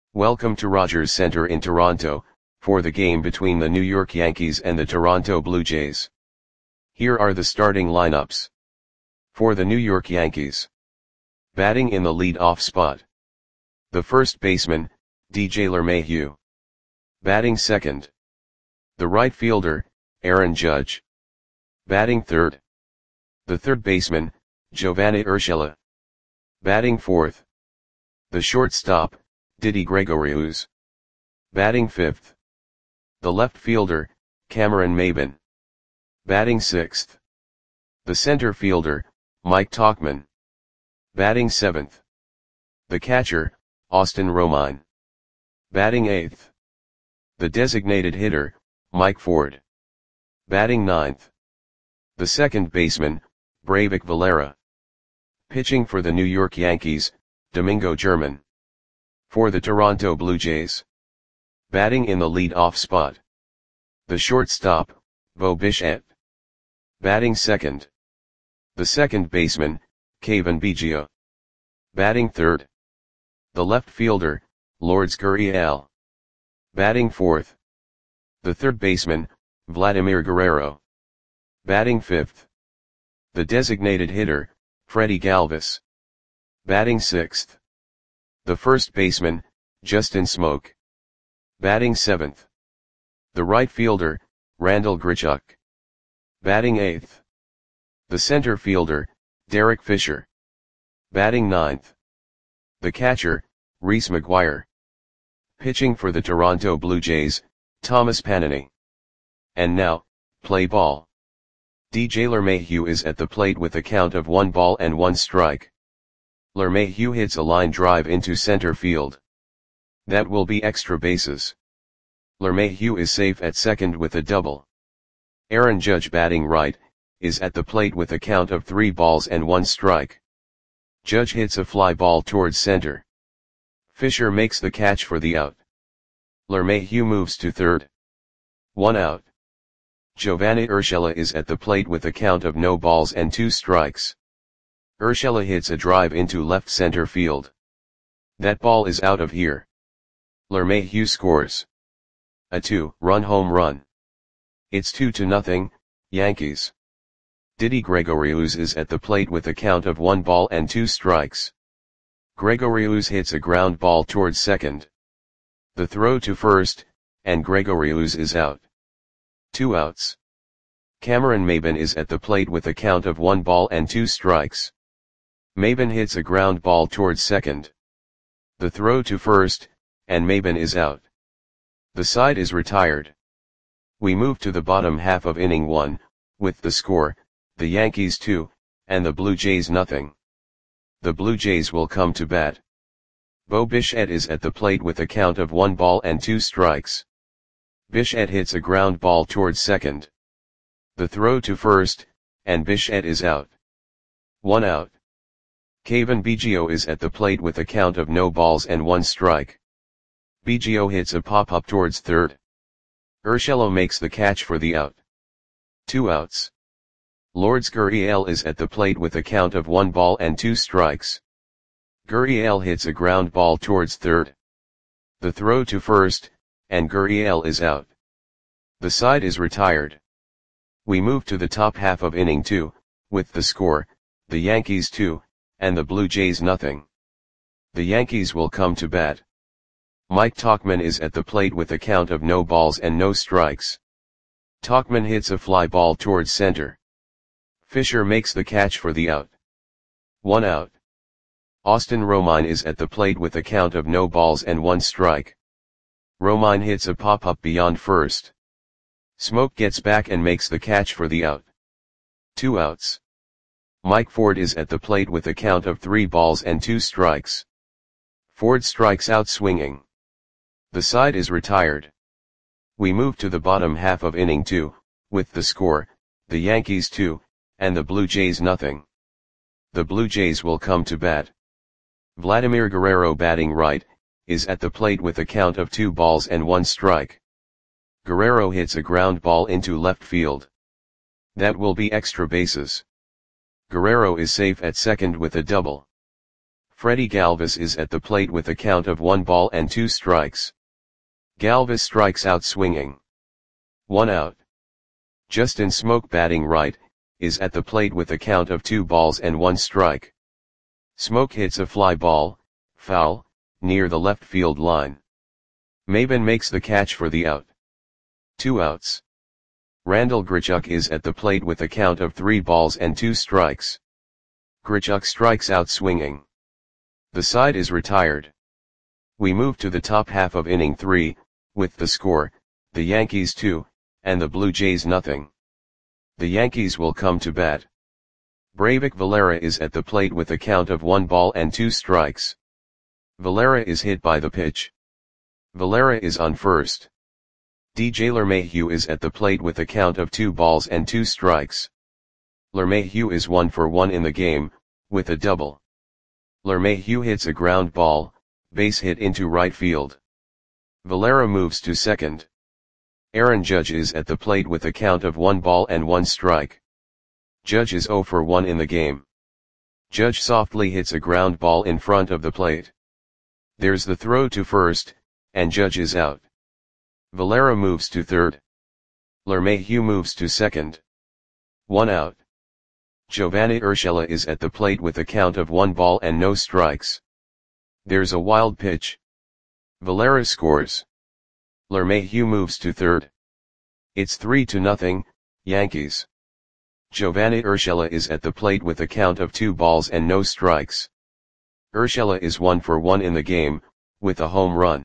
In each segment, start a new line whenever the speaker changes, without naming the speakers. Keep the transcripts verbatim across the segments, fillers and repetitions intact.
Welcome to Rogers Center in Toronto, for the game between the New York Yankees and the Toronto Blue Jays. Here are the starting lineups. For the New York Yankees. Batting in the lead-off spot. The first baseman, D J LeMahieu. Batting second. The right fielder, Aaron Judge. Batting third. The third baseman, Giovanny Urshela. Batting fourth. The shortstop, Didi Gregorius. Batting fifth. The left fielder, Cameron Maybin. Batting sixth. The center fielder, Mike Tauchman. Batting seventh. The catcher, Austin Romine. Batting eighth. The designated hitter, Mike Ford. Batting ninth. The second baseman, Breyvic Valera. Pitching for the New York Yankees, Domingo German. For the Toronto Blue Jays. Batting in the lead-off spot. The shortstop, Bo Bichette. Batting second. The second baseman, Cavan Biggio. Batting third. The left fielder, Lourdes Gurriel. Batting fourth. The third baseman, Vladimir Guerrero. Batting fifth. The designated hitter, Freddie Galvis. Batting sixth. The first baseman, Justin Smoak. Batting seventh. The right fielder, Randall Grichuk. Batting eighth. The center fielder, Derek Fisher. Batting ninth. The catcher, Reese McGuire. Pitching for the Toronto Blue Jays, Thomas Panini. And now, play ball. D J LeMahieu is at the plate with a count of one ball and one strike. LeMahieu hits a line drive into center field. That will be extra bases. LeMahieu is safe at second with a double. Aaron Judge, batting right, is at the plate with a count of three balls and one strike. Judge hits a fly ball towards center. Fisher makes the catch for the out. LeMahieu moves to third. One out. Giovanny Urshela is at the plate with a count of no balls and two strikes. Urshela hits a drive into left center field. That ball is out of here. LeMahieu scores a two-run home run. It's two to nothing, Yankees. Didi Gregorius is at the plate with a count of one ball and two strikes. Gregorius hits a ground ball towards second. The throw to first, and Gregorius is out. Two outs. Cameron Maybin is at the plate with a count of one ball and two strikes. Maybin hits a ground ball towards second. The throw to first, and Maybin is out. The side is retired. We move to the bottom half of inning one, with the score, the Yankees two, and the Blue Jays nothing. The Blue Jays will come to bat. Bo Bichette is at the plate with a count of one ball and two strikes. Bichette hits a ground ball towards second. The throw to first, and Bichette is out. One out. Cavan Biggio is at the plate with a count of no balls and one strike. Biggio hits a pop-up towards third. Urshela makes the catch for the out. Two outs. Lourdes Gurriel is at the plate with a count of one ball and two strikes. Gurriel hits a ground ball towards third. The throw to first, and Gurriel is out. The side is retired. We move to the top half of inning two, with the score, the Yankees two, and the Blue Jays nothing. The Yankees will come to bat. Mike Tauchman is at the plate with a count of no balls and no strikes. Tauchman hits a fly ball towards center. Fisher makes the catch for the out. One out. Austin Romine is at the plate with a count of no balls and one strike. Romine hits a pop-up beyond first. Smoak gets back and makes the catch for the out. Two outs. Mike Ford is at the plate with a count of three balls and two strikes. Ford strikes out swinging. The side is retired. We move to the bottom half of inning two, with the score, the Yankees two, and the Blue Jays nothing. The Blue Jays will come to bat. Vladimir Guerrero, batting right, is at the plate with a count of two balls and one strike. Guerrero hits a ground ball into left field. That will be extra bases. Guerrero is safe at second with a double. Freddy Galvis is at the plate with a count of one ball and two strikes. Galvis strikes out swinging. One out. Justin Smoke batting right, is at the plate with a count of two balls and one strike. Smoke hits a fly ball, foul, near the left field line. Maben makes the catch for the out. Two outs. Randall Grichuk is at the plate with a count of three balls and two strikes. Grichuk strikes out swinging. The side is retired. We move to the top half of inning three, with the score, the Yankees two, and the Blue Jays nothing. The Yankees will come to bat. Breyvic Valera is at the plate with a count of one ball and two strikes. Valera is hit by the pitch. Valera is on first. D J LeMahieu is at the plate with a count of two balls and two strikes. LeMahieu is one for one in the game, with a double. LeMahieu hits a ground ball, base hit into right field. Valera moves to second. Aaron Judge is at the plate with a count of one ball and one strike. Judge is zero for one in the game. Judge softly hits a ground ball in front of the plate. There's the throw to first, and Judge is out. Valera moves to third. LeMahieu moves to second. One out. Giovanni Urshela is at the plate with a count of one ball and no strikes. There's a wild pitch. Valera scores. LeMahieu moves to third. It's three to nothing, Yankees. Giovanni Urshela is at the plate with a count of two balls and no strikes. Urshela is one for one in the game, with a home run.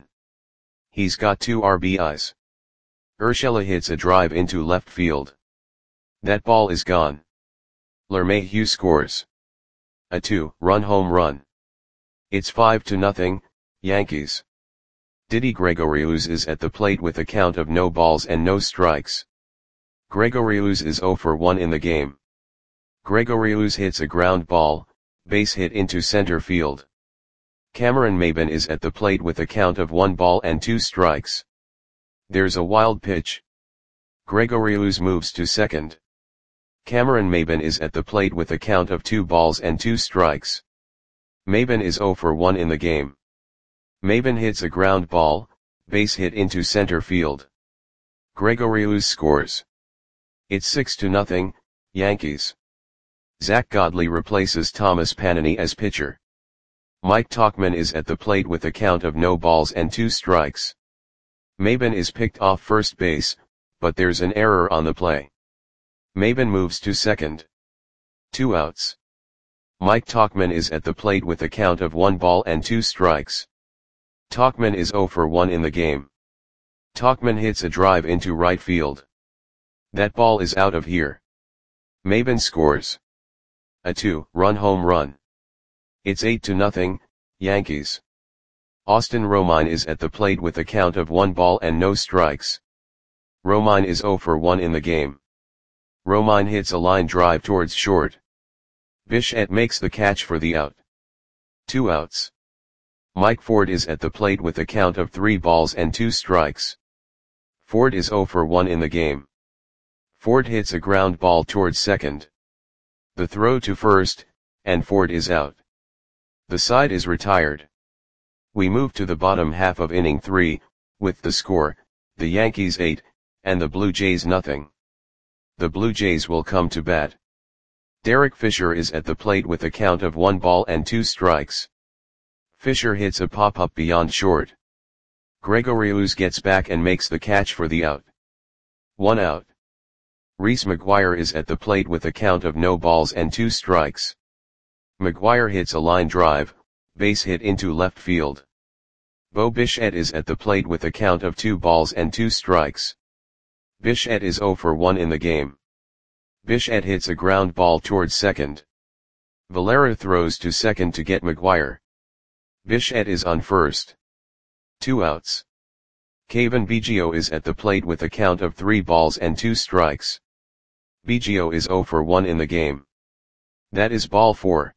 He's got two R B Is. Urshela hits a drive into left field. That ball is gone. LeMahieu scores. A two-run home run. It's five to nothing, Yankees. Didi Gregorius is at the plate with a count of no balls and no strikes. Gregorius is zero for one in the game. Gregorius hits a ground ball, base hit into center field. Cameron Maben is at the plate with a count of one ball and two strikes. There's a wild pitch. Gregorius moves to second. Cameron Maben is at the plate with a count of two balls and two strikes. Maben is zero for one in the game. Maben hits a ground ball, base hit into center field. Gregorius scores. It's six to nothing, Yankees. Zach Godley replaces Thomas Panini as pitcher. Mike Tauchman is at the plate with a count of no balls and two strikes. Maben is picked off first base, but there's an error on the play. Maben moves to second. Two outs. Mike Tauchman is at the plate with a count of one ball and two strikes. Tauchman is zero for one in the game. Tauchman hits a drive into right field. That ball is out of here. Maben scores. A two-run home run. It's eight to nothing, Yankees. Austin Romine is at the plate with a count of one ball and no strikes. Romine is zero for one in the game. Romine hits a line drive towards short. Bichette makes the catch for the out. Two outs. Mike Ford is at the plate with a count of three balls and two strikes. Ford is zero for one in the game. Ford hits a ground ball towards second. The throw to first, and Ford is out. The side is retired. We move to the bottom half of inning three, with the score, the Yankees eight, and the Blue Jays nothing. The Blue Jays will come to bat. Derek Fisher is at the plate with a count of one ball and two strikes. Fisher hits a pop-up beyond short. Gregorius gets back and makes the catch for the out. One out. Reese McGuire is at the plate with a count of no balls and two strikes. McGuire hits a line drive, base hit into left field. Bo Bichette is at the plate with a count of two balls and two strikes. Bichette is zero for one in the game. Bichette hits a ground ball towards second. Valera throws to second to get McGuire. Bichette is on first. Two outs. Cavan Biggio is at the plate with a count of three balls and two strikes. Biggio is zero for one in the game. That is ball four.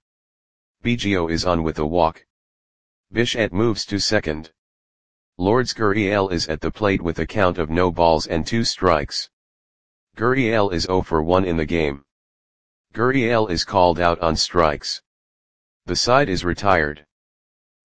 Biggio is on with a walk. Bichette moves to second. Lourdes Gurriel is at the plate with a count of no balls and two strikes. Gurriel is zero for one in the game. Gurriel is called out on strikes. The side is retired.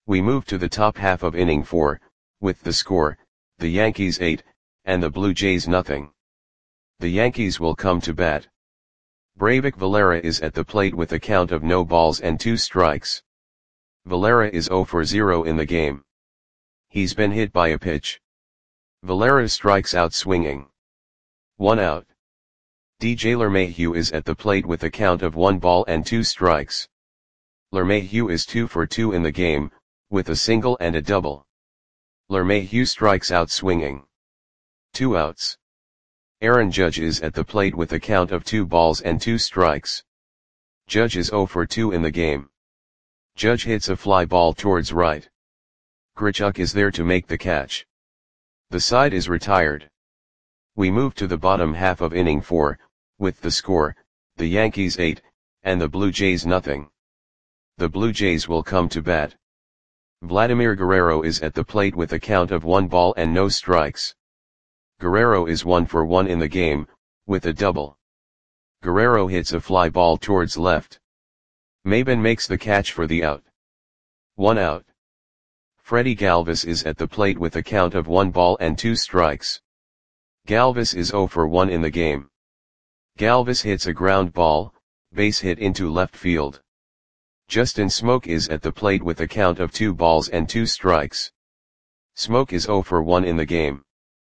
We move to the top half of inning four, with the score, the Yankees eight, and the Blue Jays nothing. The Yankees will come to bat. Breyvic Valera is at the plate with a count of no balls and two strikes. Valera is zero for zero in the game. He's been hit by a pitch. Valera strikes out swinging. One out. D J LeMahieu is at the plate with a count of one ball and two strikes. LeMahieu is two for two in the game, with a single and a double. LeMahieu strikes out swinging. Two outs. Aaron Judge is at the plate with a count of two balls and two strikes. Judge is zero for two in the game. Judge hits a fly ball towards right. Grichuk is there to make the catch. The side is retired. We move to the bottom half of inning four, with the score, the Yankees eight, and the Blue Jays nothing. The Blue Jays will come to bat. Vladimir Guerrero is at the plate with a count of one ball and no strikes. Guerrero is one for one in the game, with a double. Guerrero hits a fly ball towards left. Maybin makes the catch for the out. One out. Freddie Galvis is at the plate with a count of one ball and two strikes. Galvis is zero for one in the game. Galvis hits a ground ball, base hit into left field. Justin Smoke is at the plate with a count of two balls and two strikes. Smoke is zero for one in the game.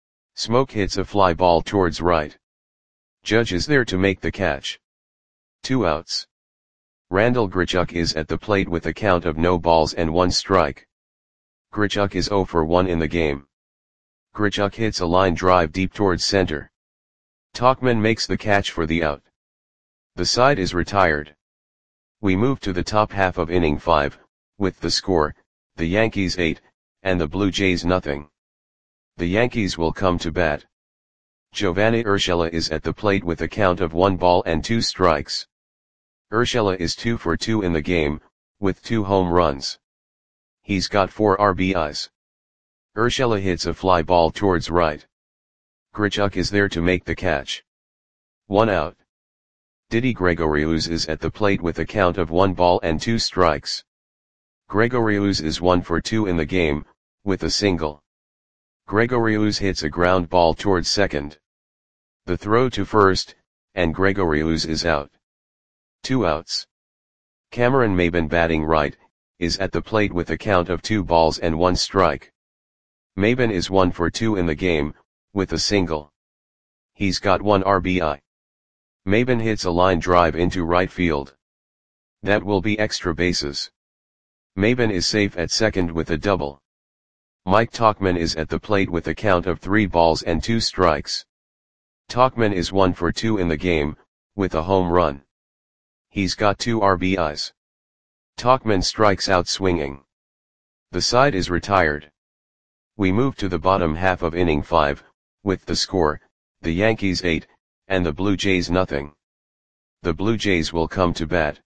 Smoke hits a fly ball towards right. Judge is there to make the catch. Two outs. Randal Grichuk is at the plate with a count of no balls and one strike. Grichuk is zero for one in the game. Grichuk hits a line drive deep towards center. Tauchman makes the catch for the out. The side is retired. We move to the top half of inning five, with the score, the Yankees eight, and the Blue Jays nothing. The Yankees will come to bat. Giovanni Urshela is at the plate with a count of one ball and two strikes. Urshela is two for two in the game, with two home runs. He's got four R B Is. Urshela hits a fly ball towards right. Grichuk is there to make the catch. One out. Didi Gregorius is at the plate with a count of one ball and two strikes. Gregorius is one for two in the game, with a single. Gregorius hits a ground ball towards second. The throw to first, and Gregorius is out. Two outs. Cameron Maybin, batting right, is at the plate with a count of two balls and one strike. Maybin is one for two in the game, with a single. He's got one R B I. Maybin hits a line drive into right field. That will be extra bases. Maybin is safe at second with a double. Mike Tauchman is at the plate with a count of three balls and two strikes. Tauchman is one for two in the game, with a home run. He's got two R B Is. Tauchman strikes out swinging. The side is retired. We move to the bottom half of inning five, with the score, the Yankees eight, and the Blue Jays nothing. The Blue Jays will come to bat.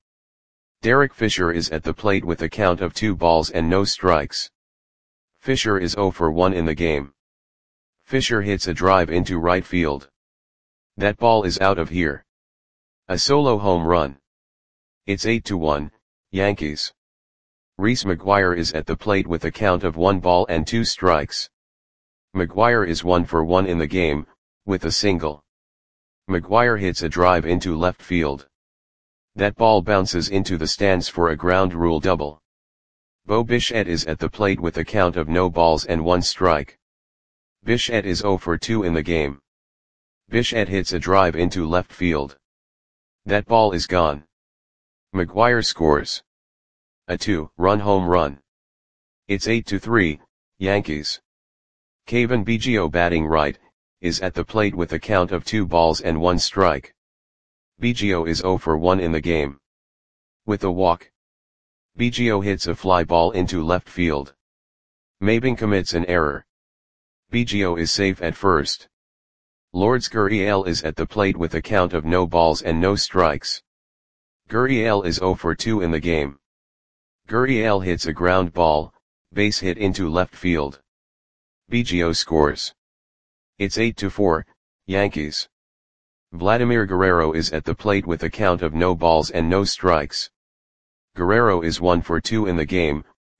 Derek Fisher is at the plate with a count of two balls and no strikes. Fisher is zero for one in the game. Fisher hits a drive into right field. That ball is out of here. A solo home run. It's eight to one, Yankees. Reese McGuire is at the plate with a count of one ball and two strikes. McGuire is one for one in the game, with a single. McGuire hits a drive into left field. That ball bounces into the stands for a ground rule double. Bo Bichette is at the plate with a count of no balls and one strike. Bichette is zero for two in the game. Bichette hits a drive into left field. That ball is gone. McGuire scores a two-run home run. It's eight to three, Yankees. Cavan Biggio, batting right, is at the plate with a count of two balls and one strike. Biggio is zero for one in the game. With a walk. Biggio hits a fly ball into left field. Maybin commits an error. Biggio is safe at first. Lourdes Gurriel is at the plate with a count of no balls and no strikes. Gurriel is zero for two in the game. Gurriel hits a ground ball, base hit into left field. Biggio scores. It's eight to four, Yankees. Vladimir Guerrero is at the plate with a count of no balls and no strikes. Guerrero is one for two in the game,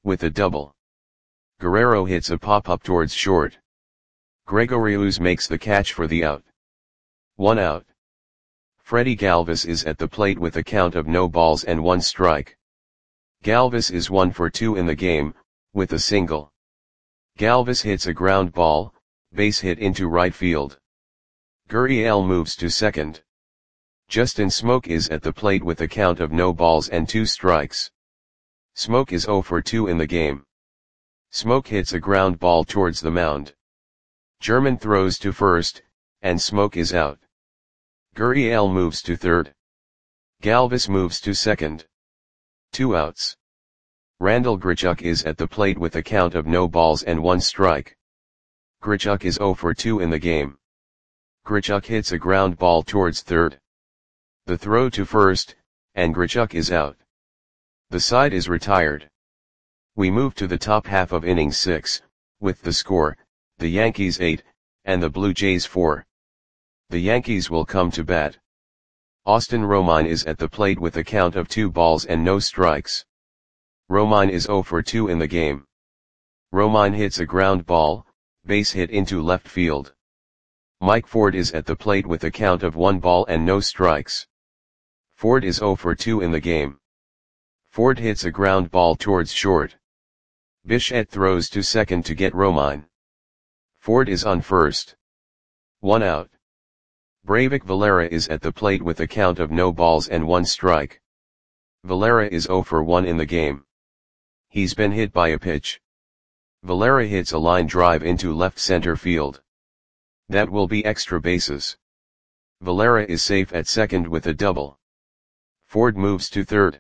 with a double. Guerrero hits a pop-up towards short. Gregorius makes the catch for the out. One out. Freddy Galvis is at the plate with a count of no balls and one strike. Galvis is one for two in the game, with a single. Galvis hits a ground ball, base hit into right field. Gurriel moves to second. Justin Smoke is at the plate with a count of no balls and two strikes. Smoke is zero for two in the game. Smoke hits a ground ball towards the mound. German throws to first, and Smoke is out. Gurriel moves to third. Galvis moves to second. Two outs. Randall Grichuk is at the plate with a count of no balls and one strike. Grichuk is zero for two in the game. Grichuk hits a ground ball towards third. The throw to first, and Grichuk is out. The side is retired. We move to the top half of inning six, with the score, the Yankees eight, and the Blue Jays four. The Yankees will come to bat. Austin Romine is at the plate with a count of two balls and no strikes. Romine is zero for two in the game. Romine hits a ground ball, base hit into left field. Mike Ford is at the plate with a count of one ball and no strikes. Ford is zero for two in the game. Ford hits a ground ball towards short. Bichette throws to second to get Romine. Ford is on first. One out. Breivik Valera is at the plate with a count of no balls and one strike. Valera is zero for one in the game. He's been hit by a pitch. Valera hits a line drive into left center field. That will be extra bases. Valera is safe at second with a double. Ford moves to third.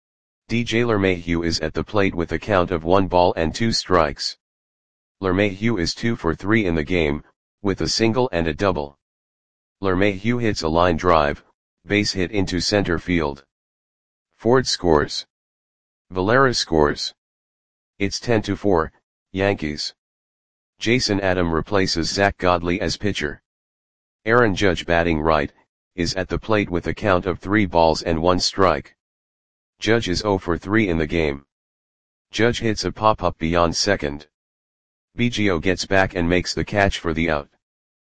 D J LeMahieu is at the plate with a count of one ball and two strikes. LeMahieu is two for three in the game, with a single and a double. LeMahieu hits a line drive, base hit into center field. Ford scores. Valera scores. It's ten to four, Yankees. Jason Adam replaces Zach Godley as pitcher. Aaron Judge, batting right, is at the plate with a count of three balls and one strike. Judge is zero for three in the game. Judge hits a pop-up beyond second. Biggio gets back and makes the catch for the out.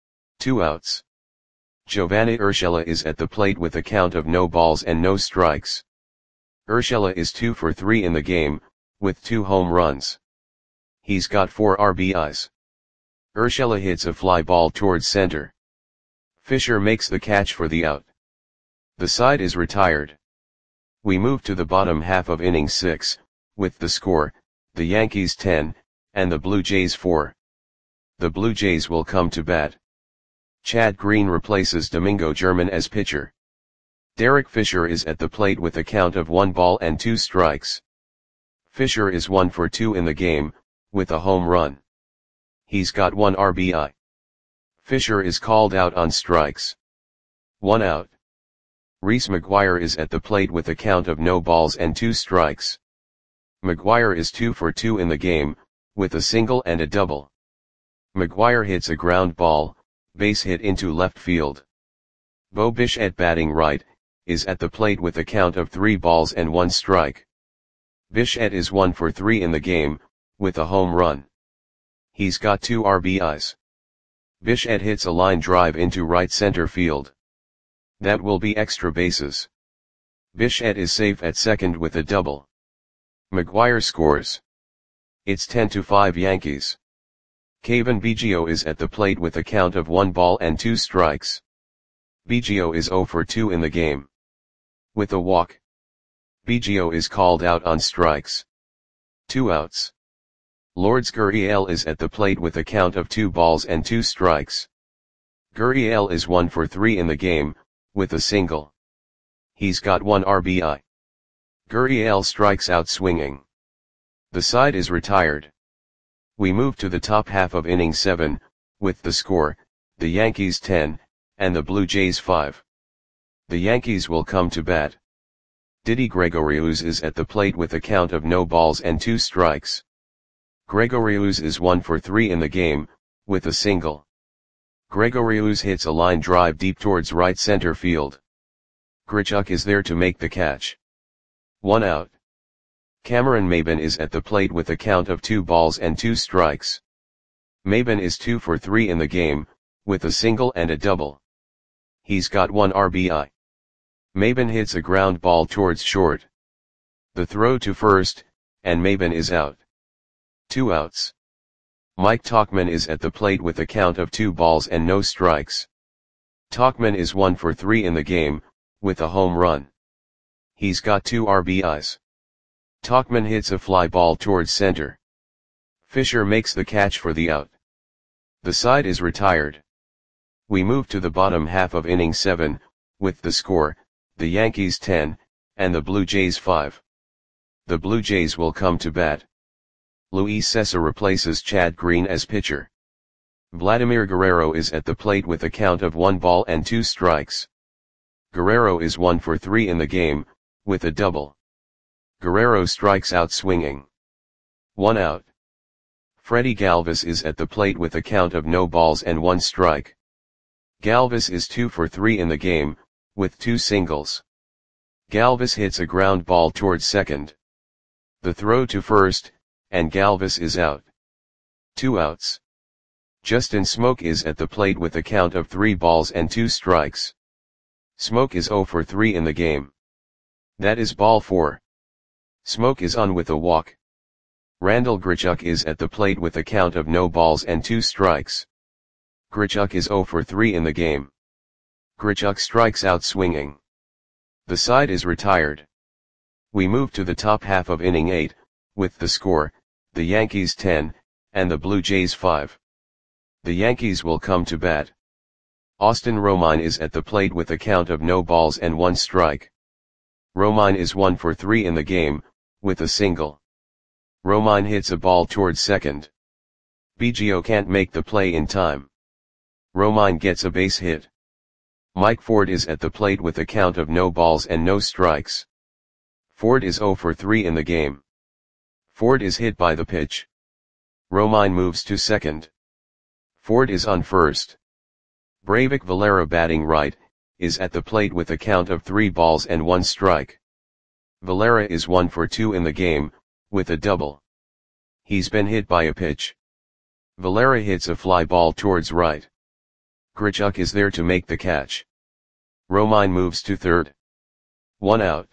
Two outs. Giovanni Urshela is at the plate with a count of no balls and no strikes. Urshela is two for three in the game, with two home runs. He's got four R B Is. Urshela hits a fly ball towards center. Fisher makes the catch for the out. The side is retired. We move to the bottom half of inning six, with the score, the Yankees ten, and the Blue Jays four. The Blue Jays will come to bat. Chad Green replaces Domingo German as pitcher. Derek Fisher is at the plate with a count of one ball and two strikes. Fisher is one for two in the game, with a home run. He's got one R B I. Fisher is called out on strikes. One out. Reese McGuire is at the plate with a count of no balls and two strikes. McGuire is two for two in the game, with a single and a double. McGuire hits a ground ball, base hit into left field. Bo Bichette, batting right, is at the plate with a count of three balls and one strike. Bichette is one for three in the game, with a home run. He's got two R B Is. Bichette hits a line drive into right center field. That will be extra bases. Bichette is safe at second with a double. McGuire scores. It's ten to five Yankees. Kevin Biggio is at the plate with a count of one ball and two strikes. Biggio is zero for two in the game. With a walk. Biggio is called out on strikes. Two outs. Lourdes Gurriel is at the plate with a count of two balls and two strikes. Gurriel is one for three in the game, with a single. He's got one R B I. Gurriel strikes out swinging. The side is retired. We move to the top half of inning seven, with the score, the Yankees ten, and the Blue Jays five. The Yankees will come to bat. Didi Gregorius is at the plate with a count of no balls and two strikes. Gregorius is one for three in the game, with a single. Gregorius hits a line drive deep towards right center field. Grichuk is there to make the catch. One out. Cameron Maybin is at the plate with a count of two balls and two strikes. Maybin is two for three in the game, with a single and a double. He's got one R B I. Maybin hits a ground ball towards short. The throw to first, and Maybin is out. Two outs. Mike Tauchman is at the plate with a count of two balls and no strikes. Tauchman is one for three in the game, with a home run. He's got two R B Is. Tauchman hits a fly ball towards center. Fisher makes the catch for the out. The side is retired. We move to the bottom half of inning seven, with the score, the Yankees ten, and the Blue Jays five. The Blue Jays will come to bat. Luis Cessa replaces Chad Green as pitcher. Vladimir Guerrero is at the plate with a count of one ball and two strikes. Guerrero is one for three in the game, with a double. Guerrero strikes out swinging. One out. Freddie Galvis is at the plate with a count of no balls and one strike. Galvis is two for three in the game, with two singles. Galvis hits a ground ball towards second. The throw to first, and Galvis is out. Two outs. Justin Smoke is at the plate with a count of three balls and two strikes. Smoke is zero for three in the game. That is ball four. Smoke is on with a walk. Randal Grichuk is at the plate with a count of no balls and two strikes. Grichuk is zero for three in the game. Grichuk strikes out swinging. The side is retired. We move to the top half of inning eight, with the score, the Yankees ten, and the Blue Jays five. The Yankees will come to bat. Austin Romine is at the plate with a count of no balls and one strike. Romine is one for three in the game, with a single. Romine hits a ball towards second. Biggio can't make the play in time. Romine gets a base hit. Mike Ford is at the plate with a count of no balls and no strikes. Ford is zero for three in the game. Ford is hit by the pitch. Romine moves to second. Ford is on first. Breyvic Valera, batting right, is at the plate with a count of three balls and one strike. Valera is one for two in the game, with a double. He's been hit by a pitch. Valera hits a fly ball towards right. Grichuk is there to make the catch. Romine moves to third. One out.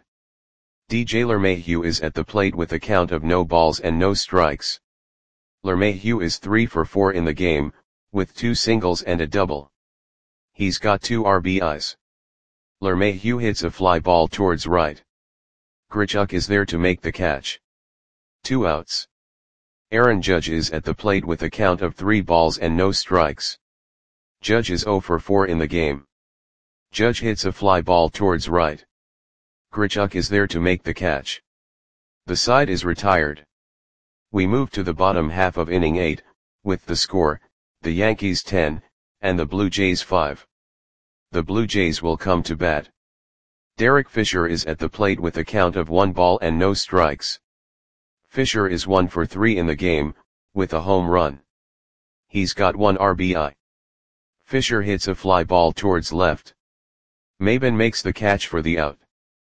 D J LeMahieu is at the plate with a count of no balls and no strikes. LeMahieu is three for four in the game, with two singles and a double. He's got two R B Is. LeMahieu hits a fly ball towards right. Grichuk is there to make the catch. Two outs. Aaron Judge is at the plate with a count of three balls and no strikes. Judge is zero for four in the game. Judge hits a fly ball towards right. Grichuk is there to make the catch. The side is retired. We move to the bottom half of inning eight, with the score, the Yankees ten, and the Blue Jays five. The Blue Jays will come to bat. Derek Fisher is at the plate with a count of one ball and no strikes. Fisher is one for three in the game, with a home run. He's got one R B I. Fisher hits a fly ball towards left. Maybin makes the catch for the out.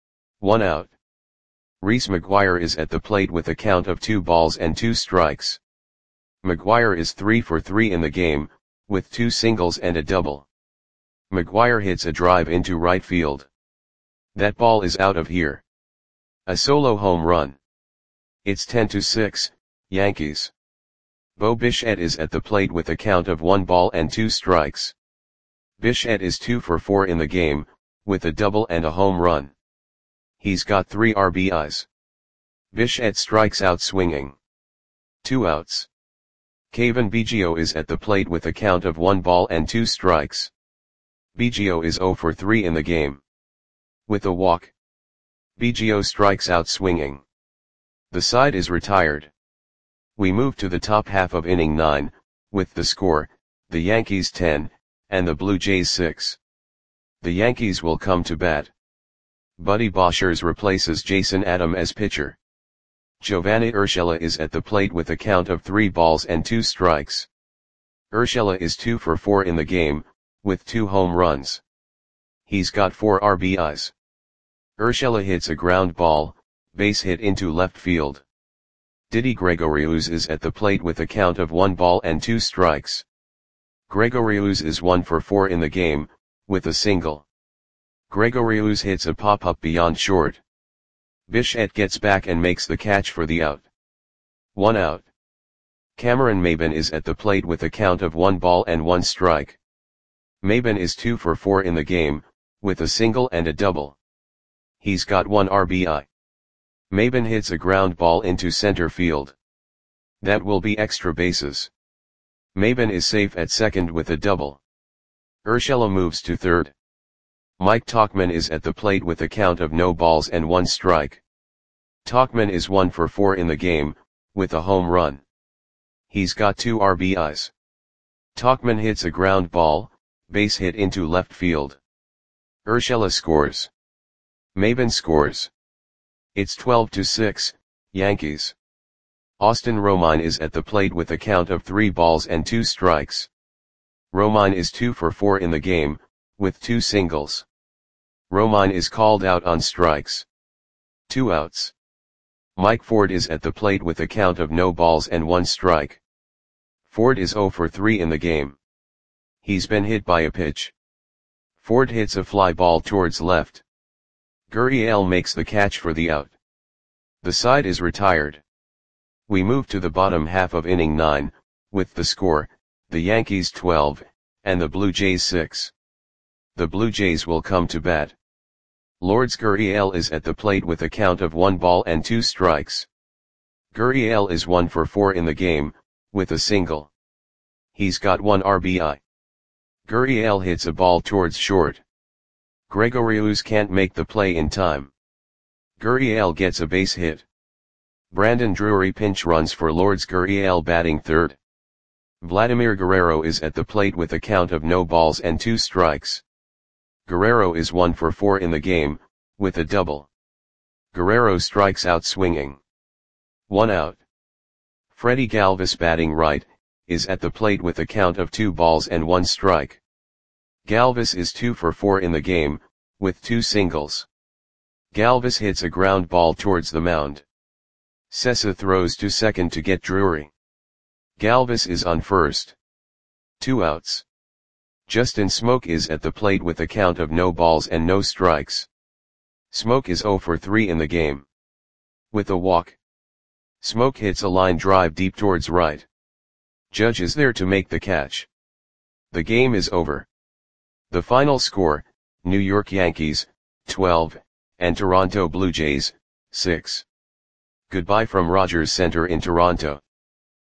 One out. Reese McGuire is at the plate with a count of two balls and two strikes. McGuire is three for three in the game, with two singles and a double. McGuire hits a drive into right field. That ball is out of here. A solo home run. It's ten to six, Yankees. Bo Bichette is at the plate with a count of one ball and two strikes. Bichette is two for four in the game, with a double and a home run. He's got three R B Is. Bichette strikes out swinging. Two outs. Cavan Biggio is at the plate with a count of one ball and two strikes. Biggio is zero for three in the game. With a walk. Biggio strikes out swinging. The side is retired. We move to the top half of inning nine, with the score, the Yankees ten, and the Blue Jays six. The Yankees will come to bat. Buddy Boshers replaces Jason Adam as pitcher. Giovanni Urshela is at the plate with a count of three balls and two strikes. Urshela is two for four in the game, with two home runs. He's got four R B Is. Urshela hits a ground ball, base hit into left field. Didi Gregorius is at the plate with a count of one ball and two strikes. Gregorius is one for four in the game, with a single. Gregorius hits a pop-up beyond short. Bichette gets back and makes the catch for the out. One out. Cameron Maybin is at the plate with a count of one ball and one strike. Maybin is two for four in the game, with a single and a double. He's got one R B I. Maybin hits a ground ball into center field. That will be extra bases. Maybin is safe at second with a double. Urshela moves to third. Mike Tauchman is at the plate with a count of no balls and one strike. Tauchman is one for four in the game, with a home run. He's got two R B Is. Tauchman hits a ground ball, base hit into left field. Urshela scores. Maybin scores. It's twelve to six, Yankees. Austin Romine is at the plate with a count of three balls and two strikes. Romine is two for four in the game, with two singles. Romine is called out on strikes. Two outs. Mike Ford is at the plate with a count of no balls and one strike. Ford is zero for three in the game. He's been hit by a pitch. Ford hits a fly ball towards left. Gurriel makes the catch for the out. The side is retired. We move to the bottom half of inning nine, with the score, the Yankees twelve, and the Blue Jays six. The Blue Jays will come to bat. Lourdes Gurriel is at the plate with a count of one ball and two strikes. Gurriel is one for four in the game, with a single. He's got one R B I. Gurriel hits a ball towards short. Gregorius can't make the play in time. Gurriel gets a base hit. Brandon Drury pinch runs for Lourdes Gurriel batting third. Vladimir Guerrero is at the plate with a count of no balls and two strikes. Guerrero is one for four in the game, with a double. Guerrero strikes out swinging. One out. Freddie Galvis batting right, is at the plate with a count of two balls and one strike. Galvis is two for four in the game, with two singles. Galvis hits a ground ball towards the mound. Sessa throws to second to get Drury. Galvis is on first. Two outs. Justin Smoke is at the plate with a count of no balls and no strikes. Smoke is zero for three in the game. With a walk. Smoke hits a line drive deep towards right. Judge is there to make the catch. The game is over. The final score, New York Yankees, twelve, and Toronto Blue Jays, six. Goodbye from Rogers Center in Toronto.